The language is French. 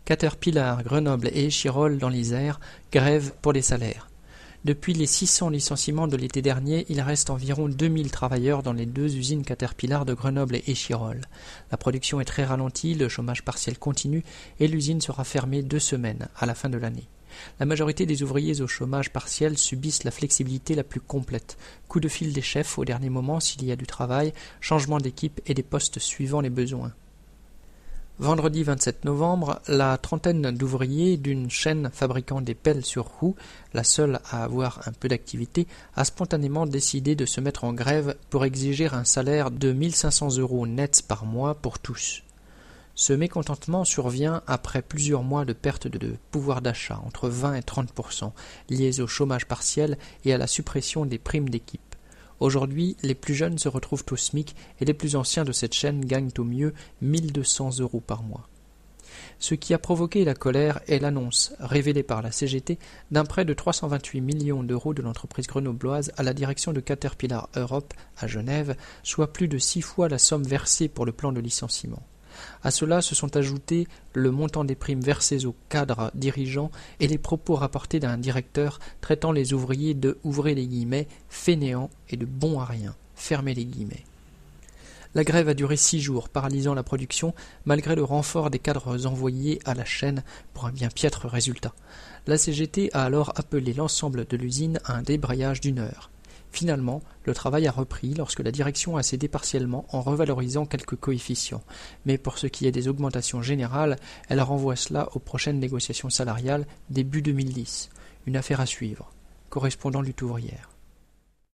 Caterpillar, Grenoble et Échirolles dans l'Isère, grève pour les salaires. Depuis les 600 licenciements de l'été dernier, il reste environ 2000 travailleurs dans les deux usines Caterpillar de Grenoble et Échirolles. La production est très ralentie, le chômage partiel continue et l'usine sera fermée 2 semaines à la fin de l'année. La majorité des ouvriers au chômage partiel subissent la flexibilité la plus complète. Coup de fil des chefs au dernier moment s'il y a du travail, changement d'équipe et des postes suivant les besoins. Vendredi 27 novembre, la trentaine d'ouvriers d'une chaîne fabriquant des pelles sur roues, la seule à avoir un peu d'activité, a spontanément décidé de se mettre en grève pour exiger un salaire de 1 500 € nets par mois pour tous. Ce mécontentement survient après plusieurs mois de perte de pouvoir d'achat, entre 20 et 30%, liés au chômage partiel et à la suppression des primes d'équipe. Aujourd'hui, les plus jeunes se retrouvent au SMIC et les plus anciens de cette chaîne gagnent au mieux 1 200 € par mois. Ce qui a provoqué la colère est l'annonce, révélée par la CGT, d'un prêt de 328 millions d'euros de l'entreprise grenobloise à la direction de Caterpillar Europe à Genève, soit plus de 6 fois la somme versée pour le plan de licenciement. À cela se sont ajoutés le montant des primes versées aux cadres dirigeants et les propos rapportés d'un directeur traitant les ouvriers de, ouvrez les guillemets, fainéants et de bons à rien, fermez les guillemets. La grève a duré 6 jours, paralysant la production, malgré le renfort des cadres envoyés à la chaîne pour un bien piètre résultat. La CGT a alors appelé l'ensemble de l'usine à un débrayage d'1 heure. Finalement, le travail a repris lorsque la direction a cédé partiellement en revalorisant quelques coefficients. Mais pour ce qui est des augmentations générales, elle renvoie cela aux prochaines négociations salariales début 2010. Une affaire à suivre. Correspondant Lutte ouvrière.